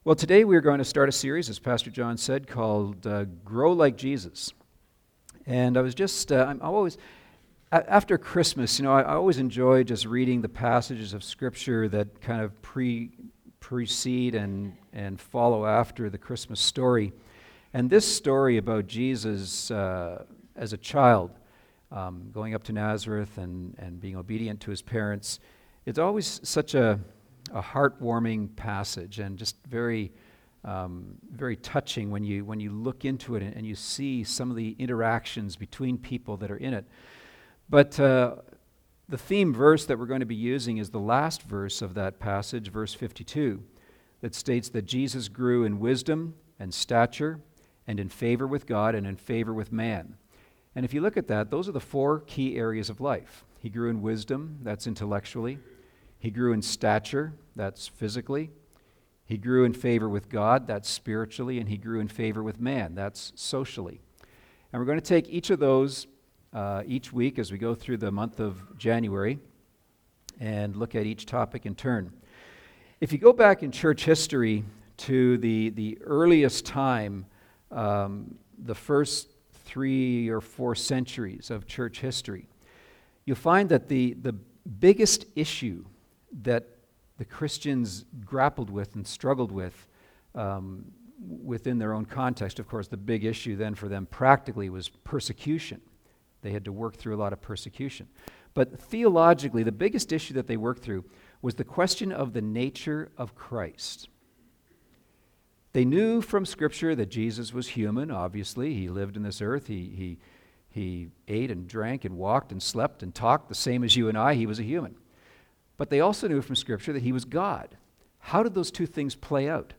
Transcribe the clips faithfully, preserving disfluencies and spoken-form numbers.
Well, today we're going to start a series, as Pastor John said, called uh, Grow Like Jesus. And I was just, uh, I'm always, a- after Christmas, you know, I, I always enjoy just reading the passages of Scripture that kind of pre precede and, and follow after the Christmas story. And this story about Jesus uh, as a child, um, going up to Nazareth and, and being obedient to his parents, it's always such a a heartwarming passage and just very, um, very touching when you when you look into it and, and you see some of the interactions between people that are in it. But uh, the theme verse that we're going to be using is the last verse of that passage, verse fifty-two, that states that Jesus grew in wisdom and stature and in favor with God and in favor with man. And if you look at that, those are the four key areas of life. He grew in wisdom, that's intellectually. He grew in stature, that's physically. He grew in favor with God, that's spiritually. And he grew in favor with man, that's socially. And we're going to take each of those uh, each week as we go through the month of January and look at each topic in turn. If you go back in church history to the, the earliest time, um, the first three or four centuries of church history, you'll find that the, the biggest issue that the Christians grappled with and struggled with um, within their own context. Of course, the big issue then for them practically was persecution. They had to work through a lot of persecution. But theologically, the biggest issue that they worked through was the question of the nature of Christ. They knew from Scripture that Jesus was human, obviously. He lived in this earth. He, he, he ate and drank and walked and slept and talked the same as you and I. He was a human. But they also knew from Scripture that he was God. How did those two things play out?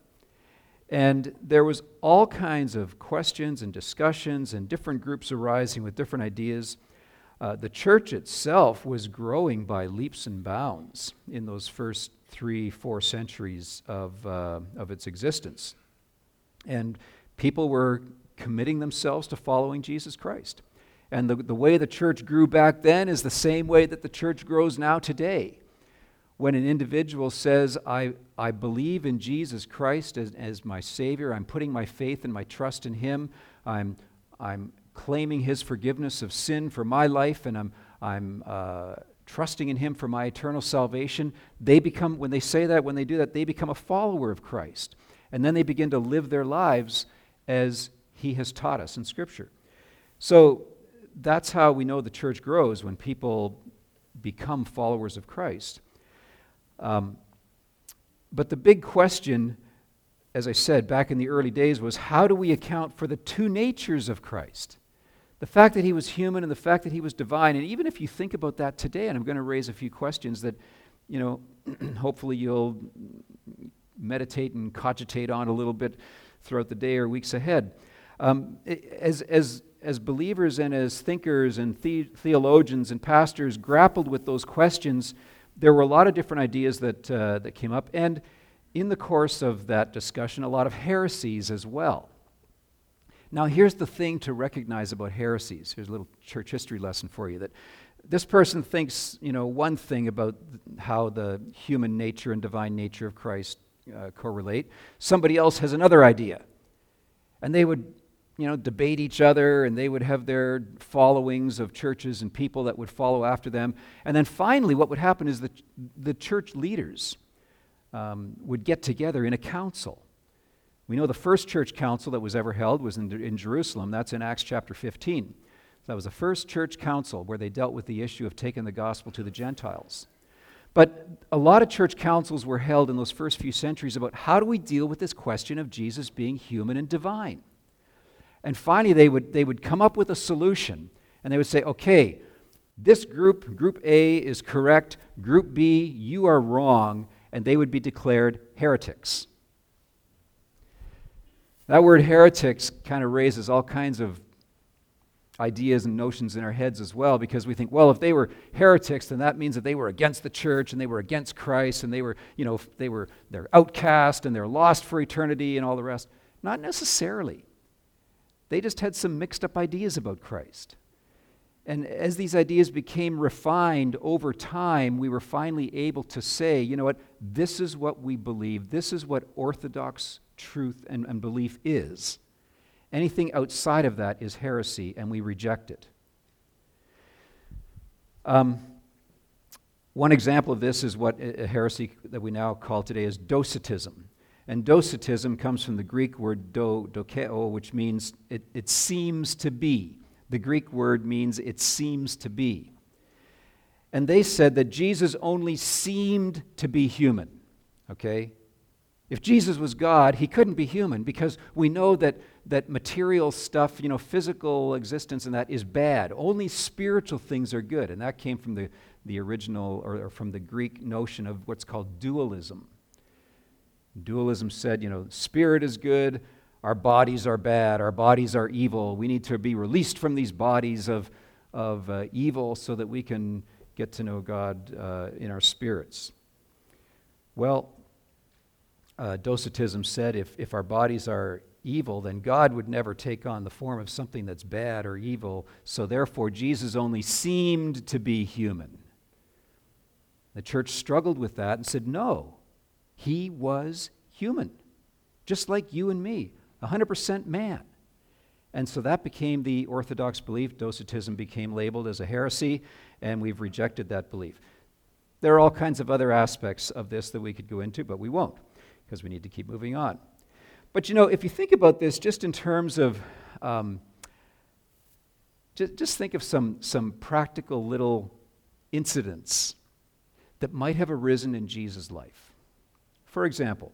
And there was all kinds of questions and discussions and different groups arising with different ideas. Uh, the church itself was growing by leaps and bounds in those first three, four centuries of, uh, of its existence. And people were committing themselves to following Jesus Christ. And the, the way the church grew back then is the same way that the church grows now today. When an individual says, I, I believe in Jesus Christ as, as my Savior, I'm putting my faith and my trust in Him, I'm, I'm claiming His forgiveness of sin for my life, and I'm, I'm uh, trusting in Him for my eternal salvation, they become, when they say that, when they do that, they become a follower of Christ. And then they begin to live their lives as He has taught us in Scripture. So that's how we know the church grows, when people become followers of Christ. Um, but the big question, as I said, back in the early days was, how do we account for the two natures of Christ? The fact that he was human and the fact that he was divine. And even if you think about that today, and I'm going to raise a few questions that, you know, hopefully you'll meditate and cogitate on a little bit throughout the day or weeks ahead. Um, as, as, as believers and as thinkers and the- theologians and pastors grappled with those questions, there were a lot of different ideas that uh, that came up, and in the course of that discussion, a lot of heresies as well. Now, here's the thing to recognize about heresies. Here's a little church history lesson for you, that this person thinks, you know, one thing about how the human nature and divine nature of Christ uh, correlate. Somebody else has another idea. And they would, you know, debate each other, and they would have their followings of churches and people that would follow after them. And then finally, what would happen is that the church leaders um, would get together in a council. We know the first church council that was ever held was in, in Jerusalem. That's in Acts chapter fifteen. That was the first church council where they dealt with the issue of taking the gospel to the Gentiles. But a lot of church councils were held in those first few centuries about how do we deal with this question of Jesus being human and divine. And finally, they would they would come up with a solution, and they would say, okay, this group, Group A, is correct. Group B, you are wrong, and they would be declared heretics. That word heretics kind of raises all kinds of ideas and notions in our heads as well, because we think, well, if they were heretics, then that means that they were against the church, and they were against Christ, and they were, you know, they were they're outcast, and they're lost for eternity, and all the rest. Not necessarily. They just had some mixed up ideas about Christ. And as these ideas became refined over time, we were finally able to say, you know what, this is what we believe. This is what orthodox truth and, and belief is. Anything outside of that is heresy, and we reject it. Um, one example of this is what a heresy that we now call today is Docetism. And Docetism comes from the Greek word do, dokeo, which means it, it seems to be. The Greek word means it seems to be. And they said that Jesus only seemed to be human, okay? If Jesus was God, he couldn't be human because we know that, that material stuff, you know, physical existence and that is bad. Only spiritual things are good. And that came from the, the original, or, or from the Greek notion of what's called dualism. Dualism said, you know, spirit is good, our bodies are bad, our bodies are evil. We need to be released from these bodies of, of uh, evil so that we can get to know God uh, in our spirits. Well, uh, Docetism said if, if our bodies are evil, then God would never take on the form of something that's bad or evil, so therefore Jesus only seemed to be human. The church struggled with that and said, no, he was human, just like you and me. one hundred percent man. And so that became the orthodox belief. Docetism became labeled as a heresy, and we've rejected that belief. There are all kinds of other aspects of this that we could go into, but we won't, because we need to keep moving on. But you know, if you think about this just in terms of, um, just, just think of some, some practical little incidents that might have arisen in Jesus' life. For example,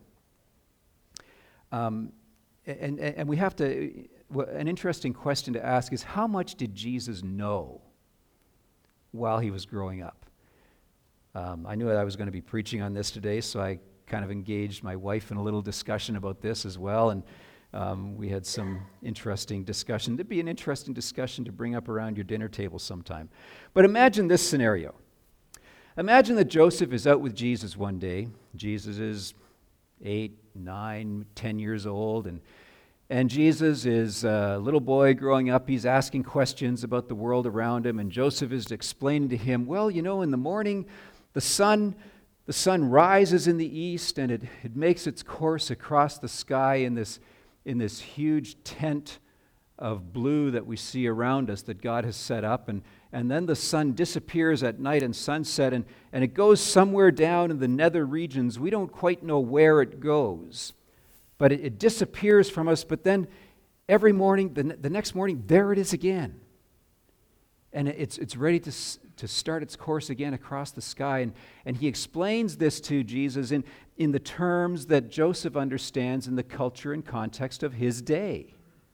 um, And, and, and we have to, an interesting question to ask is, how much did Jesus know while he was growing up? Um, I knew that I was going to be preaching on this today, so I kind of engaged my wife in a little discussion about this as well, and um, we had some interesting discussion. It'd be an interesting discussion to bring up around your dinner table sometime. But imagine this scenario. Imagine that Joseph is out with Jesus one day. Jesus is eight, nine, ten years old, and and Jesus is a little boy growing up. He's asking questions about the world around him, and Joseph is explaining to him, well, you know, in the morning, the sun, the sun rises in the east, and it, it makes its course across the sky in this, in this huge tent of blue that we see around us that God has set up, and, and then the sun disappears at night and sunset, and, and it goes somewhere down in the nether regions. We don't quite know where it goes, but it, it disappears from us, but then every morning, the, the next morning, there it is again. And it, it's, it's ready to, to start its course again across the sky, and, and he explains this to Jesus in, in the terms that Joseph understands in the culture and context of his day.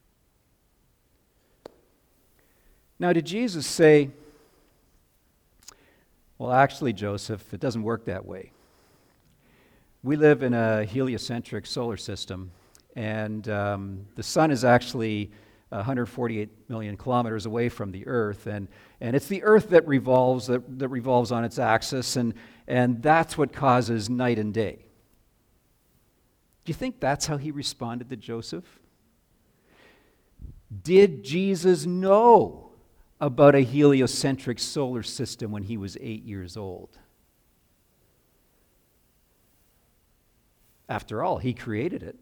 Now, did Jesus say, well, actually, Joseph, it doesn't work that way. We live in a heliocentric solar system, and um, the sun is actually one hundred forty-eight million kilometers away from the Earth, and, and it's the Earth that revolves that, that revolves on its axis, and, and that's what causes night and day. Do you think that's how he responded to Joseph? Did Jesus know about a heliocentric solar system when he was eight years old? After all, he created it.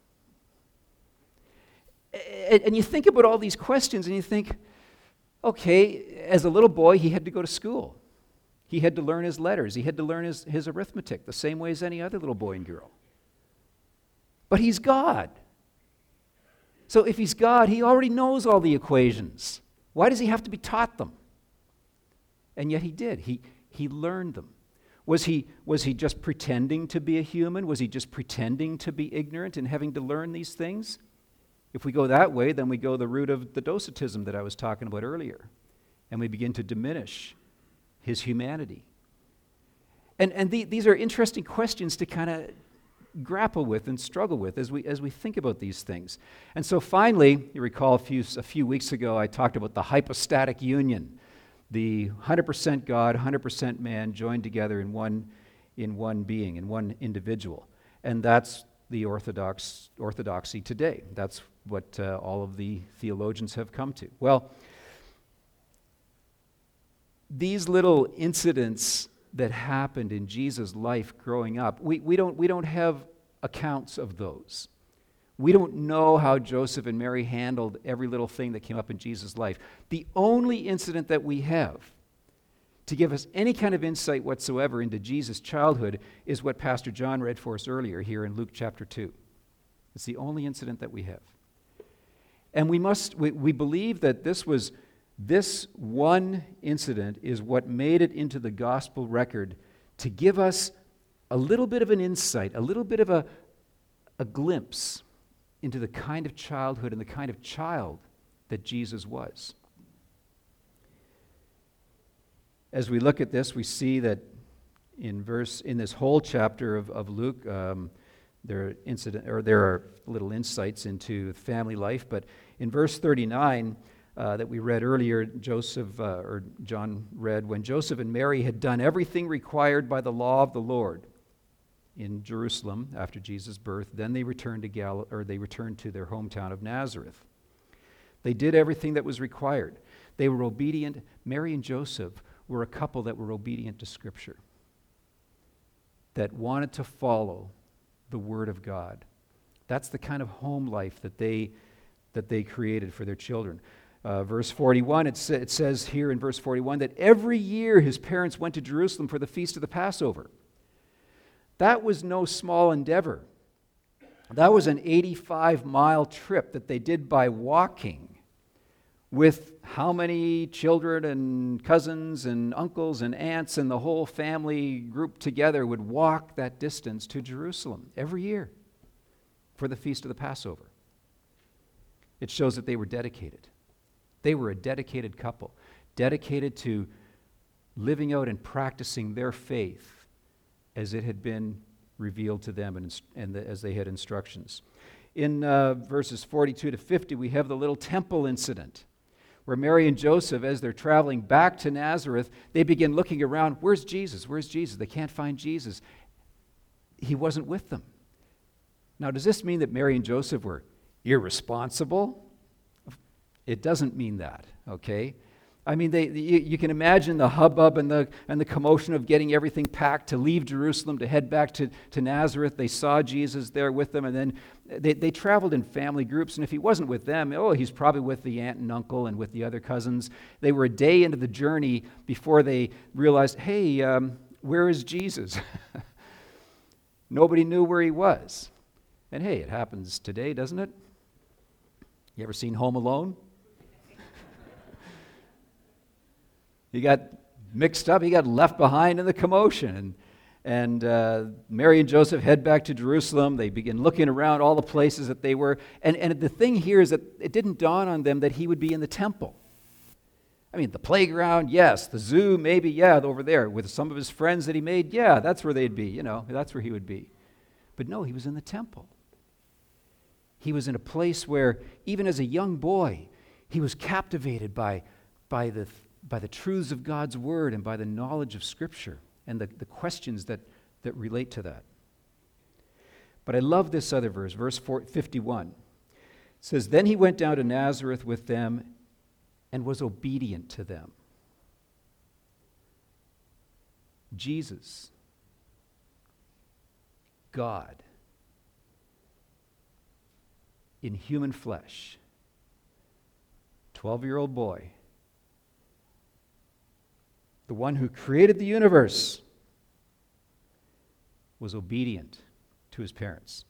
And you think about all these questions and you think, okay, as a little boy, he had to go to school. He had to learn his letters. He had to learn his, his arithmetic the same way as any other little boy and girl. But he's God. So if he's God, he already knows all the equations. Why does he have to be taught them? And yet he did. He, he learned them. Was he, was he just pretending to be a human? Was he just pretending to be ignorant and having to learn these things? If we go that way, then we go the route of the Docetism that I was talking about earlier, and we begin to diminish his humanity. And, and the, these are interesting questions to kind of grapple with and struggle with as we, as we think about these things. And so finally, you recall a few, a few weeks ago, I talked about the hypostatic union, the one hundred percent God, one hundred percent man joined together in one, in one being, in one individual. And that's the orthodox orthodoxy today. That's what uh, all of the theologians have come to. Well, these little incidents that happened in Jesus' life growing up, we, we, don't, we don't have accounts of those. We don't know how Joseph and Mary handled every little thing that came up in Jesus' life. The only incident that we have to give us any kind of insight whatsoever into Jesus' childhood is what Pastor John read for us earlier here in Luke chapter two. It's the only incident that we have. And we must, we, we believe that this was, this one incident is what made it into the gospel record to give us a little bit of an insight, a little bit of a, a glimpse into the kind of childhood and the kind of child that Jesus was. As we look at this, we see that in verse in this whole chapter of, of Luke, um, there are incident or there are little insights into family life. But in verse thirty-nine uh, that we read earlier, Joseph uh, or John read, when Joseph and Mary had done everything required by the law of the Lord in Jerusalem after Jesus' birth, then they returned to Gal- or they returned to their hometown of Nazareth. They did everything that was required. They were obedient. Mary and Joseph were a couple that were obedient to Scripture, that wanted to follow the Word of God. That's the kind of home life that they that they created for their children. Uh, verse forty-one, it, sa- it says here in verse forty-one that every year his parents went to Jerusalem for the feast of the Passover. That was no small endeavor. That was an eighty-five mile trip that they did by walking, with how many children and cousins and uncles and aunts and the whole family group together would walk that distance to Jerusalem every year for the feast of the Passover. It shows that they were dedicated. They were a dedicated couple, dedicated to living out and practicing their faith as it had been revealed to them and, and the, as they had instructions. In uh, verses forty-two to fifty, we have the little temple incident where Mary and Joseph, as they're traveling back to Nazareth, they begin looking around. Where's Jesus? Where's Jesus? They can't find Jesus. He wasn't with them. Now, does this mean that Mary and Joseph were irresponsible? It doesn't mean that, okay? I mean, they, you, you can imagine the hubbub and the and the commotion of getting everything packed to leave Jerusalem, to head back to, to Nazareth. They saw Jesus there with them, and then they, they traveled in family groups, and if he wasn't with them, oh, he's probably with the aunt and uncle and with the other cousins. They were a day into the journey before they realized, hey, um, where is Jesus? Nobody knew where he was. And hey, it happens today, doesn't it? You ever seen Home Alone? He got mixed up. He got left behind in the commotion. And, and uh, Mary and Joseph head back to Jerusalem. They begin looking around all the places that they were. And, and the thing here is that it didn't dawn on them that he would be in the temple. I mean, the playground, yes. The zoo, maybe, yeah, over there. With some of his friends that he made, yeah, that's where they'd be. You know, that's where he would be. But no, he was in the temple. He was in a place where, even as a young boy, he was captivated by, by the by the truths of God's Word and by the knowledge of Scripture and the, the questions that, that relate to that. But I love this other verse, verse fifty-one. It says, then he went down to Nazareth with them and was obedient to them. Jesus, God, in human flesh, twelve-year-old boy, the one who created the universe, was obedient to his parents.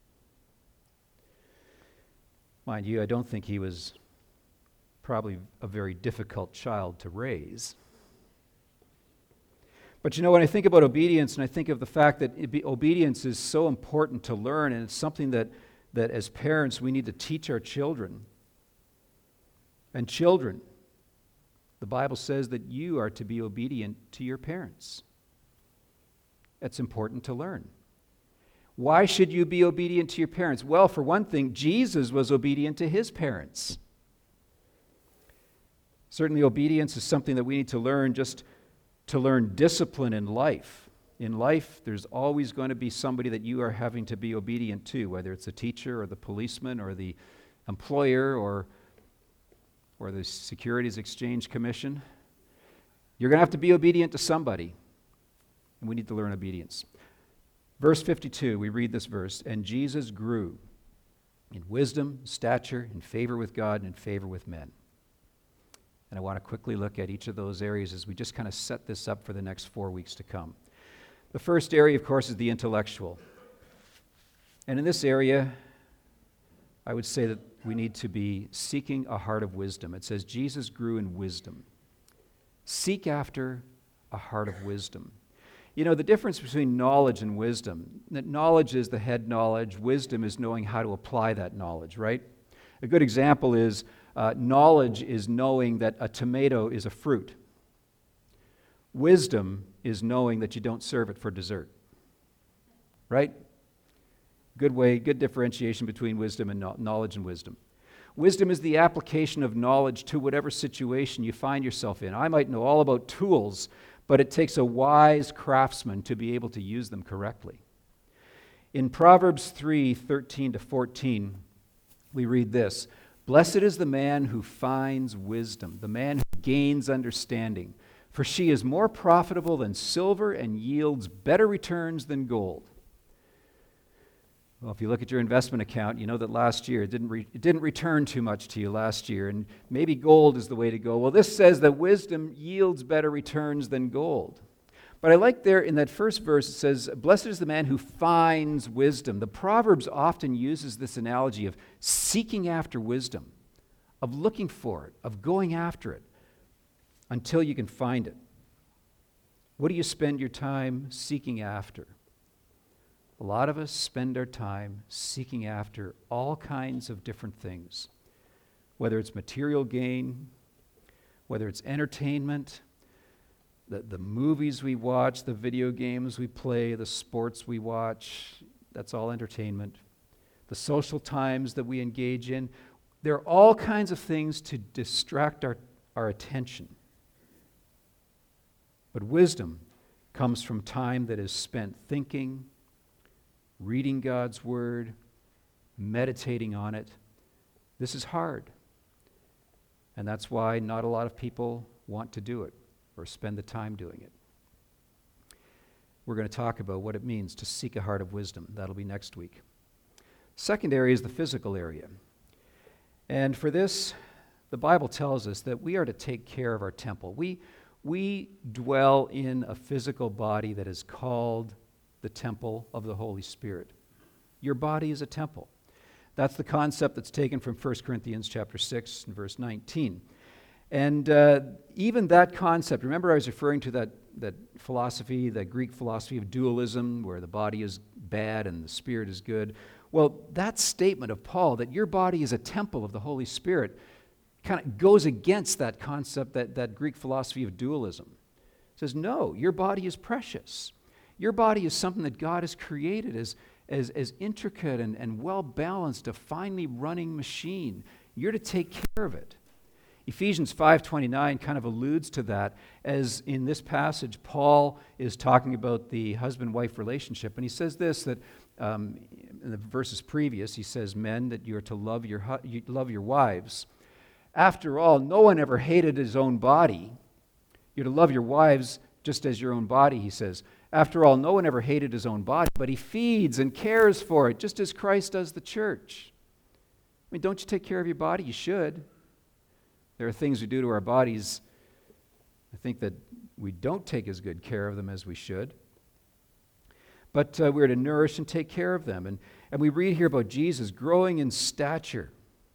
Mind you, I don't think he was probably a very difficult child to raise. But you know, when I think about obedience, and I think of the fact that it be, obedience is so important to learn, and it's something that, that as parents we need to teach our children. And children, the Bible says that you are to be obedient to your parents. That's important to learn. Why should you be obedient to your parents? Well, for one thing, Jesus was obedient to his parents. Certainly, obedience is something that we need to learn just to learn discipline in life. In life, there's always going to be somebody that you are having to be obedient to, whether it's a teacher or the policeman or the employer or or the Securities Exchange Commission. You're going to have to be obedient to somebody, and we need to learn obedience. Verse fifty-two, we read this verse, and Jesus grew in wisdom, stature, in favor with God, and in favor with men. And I want to quickly look at each of those areas as we just kind of set this up for the next four weeks to come. The first area, of course, is the intellectual. And in this area, I would say that we need to be seeking a heart of wisdom. It says Jesus grew in wisdom. Seek after a heart of wisdom. You know, the difference between knowledge and wisdom, that knowledge is the head knowledge, wisdom is knowing how to apply that knowledge, right? A good example is uh, knowledge is knowing that a tomato is a fruit. Wisdom is knowing that you don't serve it for dessert, right? Good way, good differentiation between wisdom and no- knowledge and wisdom. Wisdom is the application of knowledge to whatever situation you find yourself in. I might know all about tools, but it takes a wise craftsman to be able to use them correctly. In Proverbs three, thirteen to fourteen, we read this, "Blessed is the man who finds wisdom, the man who gains understanding, for she is more profitable than silver and yields better returns than gold." Well, if you look at your investment account, you know that last year it didn't, re- it didn't return too much to you last year, and maybe gold is the way to go. Well, this says that wisdom yields better returns than gold. But I like there in that first verse, it says, "Blessed is the man who finds wisdom." The Proverbs often uses this analogy of seeking after wisdom, of looking for it, of going after it until you can find it. What do you spend your time seeking after? A lot of us spend our time seeking after all kinds of different things, whether it's material gain, whether it's entertainment, the, the movies we watch, the video games we play, the sports we watch, that's all entertainment. The social times that we engage in, there are all kinds of things to distract our, our attention. But wisdom comes from time that is spent thinking, reading God's Word, meditating on it. This is hard. And that's why not a lot of people want to do it or spend the time doing it. We're going to talk about what it means to seek a heart of wisdom. That'll be next week. Second area is the physical area. And for this, the Bible tells us that we are to take care of our temple. We, we dwell in a physical body that is called the temple of the Holy Spirit. Your body is a temple. That's the concept that's taken from First Corinthians chapter six and verse nineteen. And uh, even that concept, remember I was referring to that, that philosophy, that Greek philosophy of dualism, where the body is bad and the spirit is good. Well, that statement of Paul, that your body is a temple of the Holy Spirit, kind of goes against that concept, that, that Greek philosophy of dualism. It says, no, your body is precious. Your body is something that God has created as, as, as intricate and, and well-balanced, a finely running machine. You're to take care of it. Ephesians five twenty-nine kind of alludes to that, as in this passage, Paul is talking about the husband-wife relationship, and he says this, that um, in the verses previous, he says, men, that you're to love your, hu- you love your wives. After all, no one ever hated his own body. You're to love your wives just as your own body, he says. After all, no one ever hated his own body, but he feeds and cares for it, just as Christ does the church. I mean, don't you take care of your body? You should. There are things we do to our bodies, I think, that we don't take as good care of them as we should. But uh, we're to nourish and take care of them. And, and we read here about Jesus growing in stature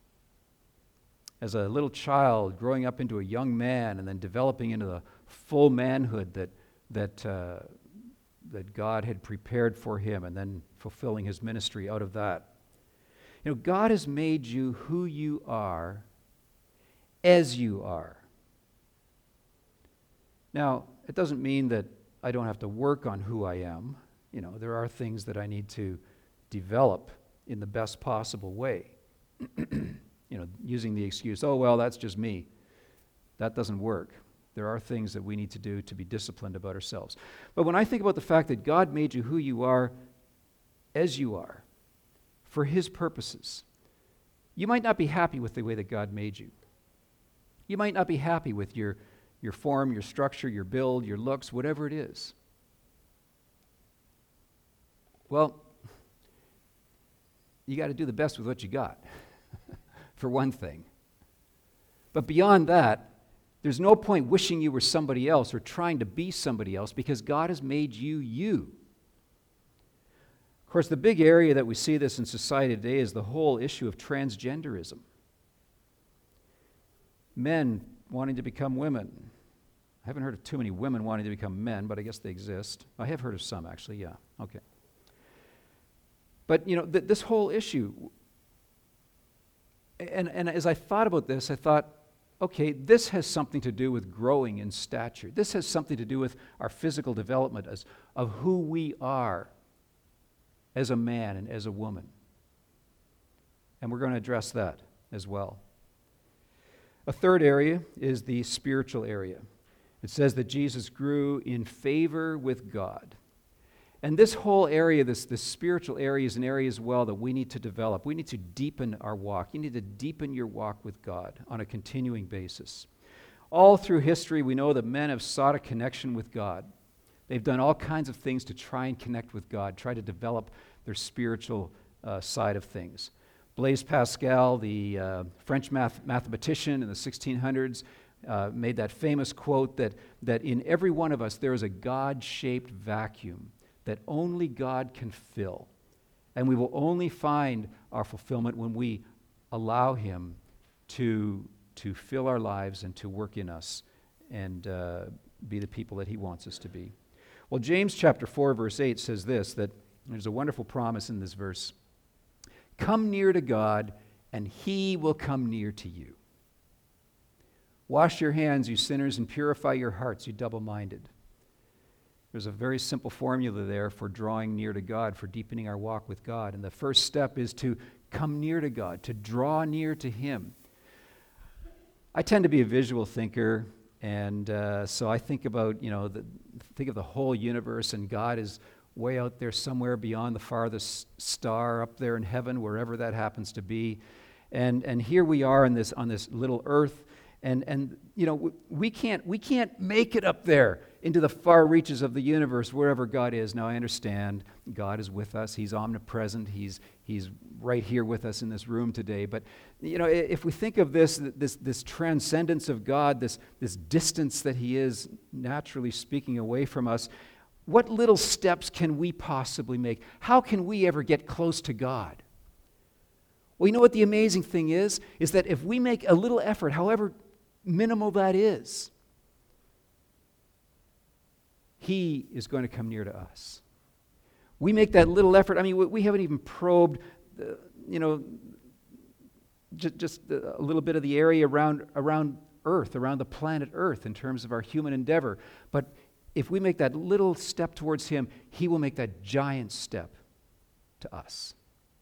as a little child, growing up into a young man, and then developing into the full manhood that that uh, that God had prepared for him, and then fulfilling his ministry out of that. You know, God has made you who you are as you are. Now, it doesn't mean that I don't have to work on who I am. You know, there are things that I need to develop in the best possible way. You know, using the excuse, oh, well, that's just me. That doesn't work. There are things that we need to do to be disciplined about ourselves. But when I think about the fact that God made you who you are as you are, for his purposes, you might not be happy with the way that God made you. You might not be happy with your, your form, your structure, your build, your looks, whatever it is. Well, you got to do the best with what you got, for one thing. But beyond that, there's no point wishing you were somebody else or trying to be somebody else, because God has made you you. Of course, the big area that we see this in society today is the whole issue of transgenderism. Men wanting to become women. I haven't heard of too many women wanting to become men, but I guess they exist. I have heard of some, actually, yeah. Okay. But, you know, th- this whole issue, and, and as I thought about this, I thought, okay, this has something to do with growing in stature. This has something to do with our physical development as, of who we are as a man and as a woman. And we're going to address that as well. A third area is the spiritual area. It says that Jesus grew in favor with God. And this whole area, this, this spiritual area, is an area as well that we need to develop. We need to deepen our walk. You need to deepen your walk with God on a continuing basis. All through history, we know that men have sought a connection with God. They've done all kinds of things to try and connect with God, try to develop their spiritual uh, side of things. Blaise Pascal, the uh, French math- mathematician in the sixteen hundreds, uh, made that famous quote that, that in every one of us there is a God-shaped vacuum that only God can fill. And we will only find our fulfillment when we allow Him to, to fill our lives and to work in us and uh, be the people that He wants us to be. Well, James chapter four, verse eight says this, that there's a wonderful promise in this verse. Come near to God, and He will come near to you. Wash your hands, you sinners, and purify your hearts, you double-minded. There's a very simple formula there for drawing near to God, for deepening our walk with God. And the first step is to come near to God, to draw near to Him. I tend to be a visual thinker, and uh, so I think about, you know, the, think of the whole universe, and God is way out there somewhere beyond the farthest star up there in heaven, wherever that happens to be. And and here we are in this on this little earth, and and you know, we can't we can't make it up there into the far reaches of the universe, wherever God is. Now, I understand God is with us. He's omnipresent. He's He's right here with us in this room today. But, you know, if we think of this, this, this transcendence of God, this, this distance that He is, naturally speaking, away from us, what little steps can we possibly make? How can we ever get close to God? Well, you know what the amazing thing is? Is that if we make a little effort, however minimal that is, He is going to come near to us. We make that little effort. I mean, we haven't even probed, uh, you know, just, just a little bit of the area around, around Earth, around the planet Earth in terms of our human endeavor. But if we make that little step towards Him, He will make that giant step to us.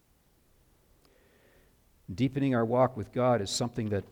Deepening our walk with God is something that,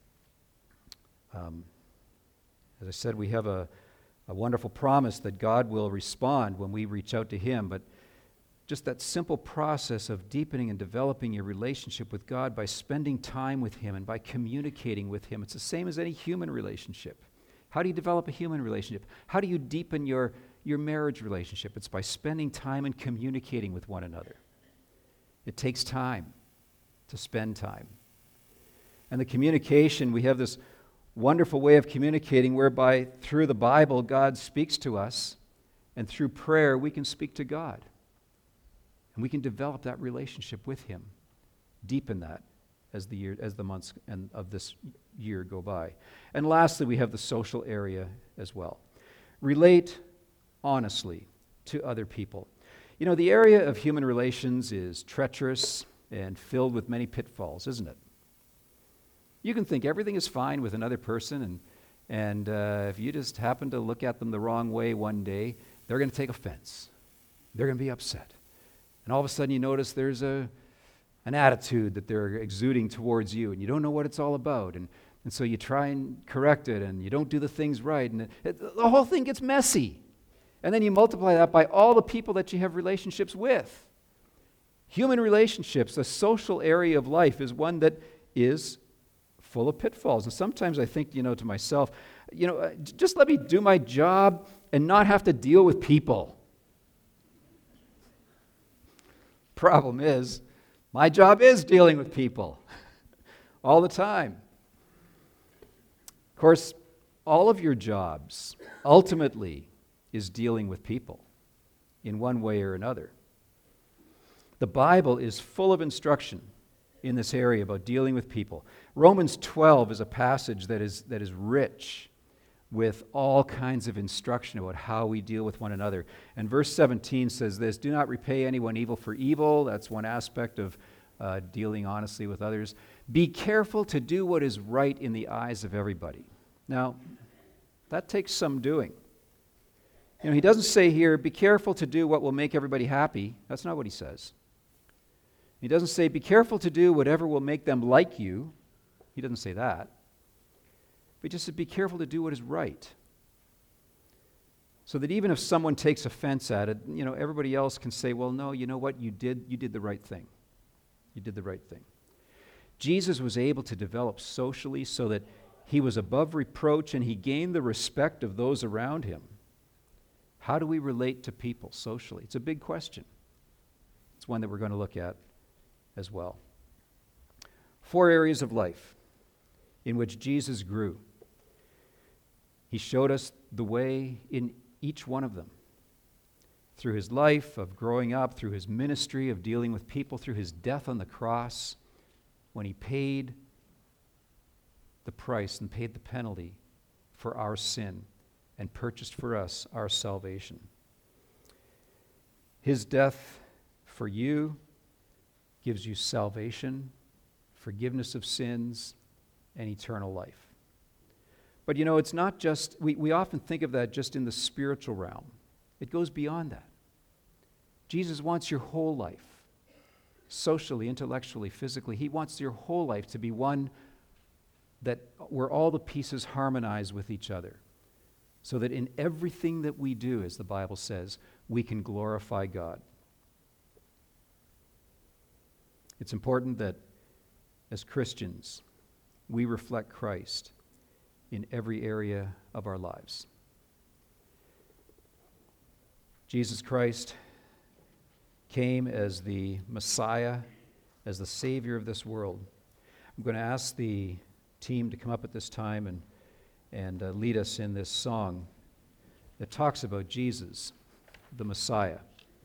um, as I said, we have a A wonderful promise that God will respond when we reach out to Him. But just that simple process of deepening and developing your relationship with God by spending time with Him and by communicating with Him, it's the same as any human relationship. How do you develop a human relationship? How do you deepen your, your marriage relationship? It's by spending time and communicating with one another. It takes time to spend time. And the communication, we have this wonderful way of communicating whereby through the Bible God speaks to us, and through prayer we can speak to God. And we can develop that relationship with Him, deepen that as the year, as the months and of this year go by. And lastly, we have the social area as well. Relate honestly to other people. You know, the area of human relations is treacherous and filled with many pitfalls, isn't it? You can think everything is fine with another person, and, and uh, if you just happen to look at them the wrong way one day, they're going to take offense. They're going to be upset. And all of a sudden you notice there's a an attitude that they're exuding towards you, and you don't know what it's all about. And, and so you try and correct it, and you don't do the things right, and it, it, the whole thing gets messy. And then you multiply that by all the people that you have relationships with. Human relationships, the social area of life, is one that is full of pitfalls. And sometimes I think, you know, to myself, You know, uh, j- just let me do my job and not have to deal with people. Problem is, my job is dealing with people all the time. Of course, all of your jobs ultimately is dealing with people in one way or another. The Bible is full of instruction in this area about dealing with people. Romans twelve is a passage that is, that is rich with all kinds of instruction about how we deal with one another. And verse seventeen says this, do not repay anyone evil for evil. That's one aspect of uh, dealing honestly with others. Be careful to do what is right in the eyes of everybody. Now, that takes some doing. You know, he doesn't say here, be careful to do what will make everybody happy. That's not what he says. He doesn't say, be careful to do whatever will make them like you. He doesn't say that. But he just said, be careful to do what is right. So that even if someone takes offense at it, you know, everybody else can say, well, no, you know what, you did, you did the right thing. You did the right thing. Jesus was able to develop socially so that he was above reproach and he gained the respect of those around him. How do we relate to people socially? It's a big question. It's one that we're going to look at as well. Four areas of life in which Jesus grew. He showed us the way in each one of them. Through his life of growing up, through his ministry of dealing with people, through his death on the cross, when he paid the price and paid the penalty for our sin and purchased for us our salvation. His death for you gives you salvation, forgiveness of sins, and eternal life. But you know, it's not just, we, we often think of that just in the spiritual realm. It goes beyond that. Jesus wants your whole life, socially, intellectually, physically. He wants your whole life to be one that where all the pieces harmonize with each other, so that in everything that we do, as the Bible says, we can glorify God. It's important that as Christians, we reflect Christ in every area of our lives. Jesus Christ came as the Messiah, as the Savior of this world. I'm going to ask the team to come up at this time and, and uh, lead us in this song that talks about Jesus, the Messiah.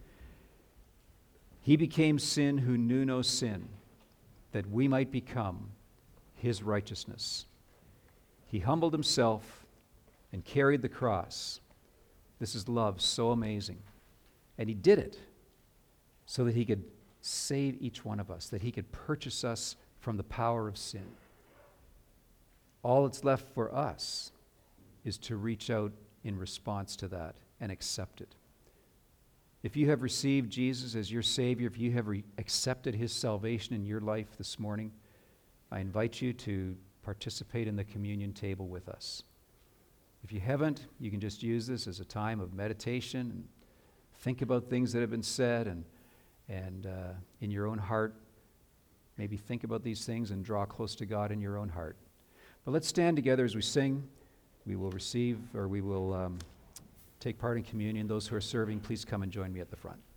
He became sin who knew no sin, that we might become his righteousness. He humbled himself and carried the cross. This is love so amazing. And he did it so that he could save each one of us, that he could purchase us from the power of sin. All that's left for us is to reach out in response to that and accept it. If you have received Jesus as your Savior, if you have re- accepted his salvation in your life this morning, I invite you to participate in the communion table with us. If you haven't, you can just use this as a time of meditation and think about things that have been said, and, and uh, in your own heart, maybe think about these things and draw close to God in your own heart. But let's stand together as we sing. We will receive, or we will um, take part in communion. Those who are serving, please come and join me at the front.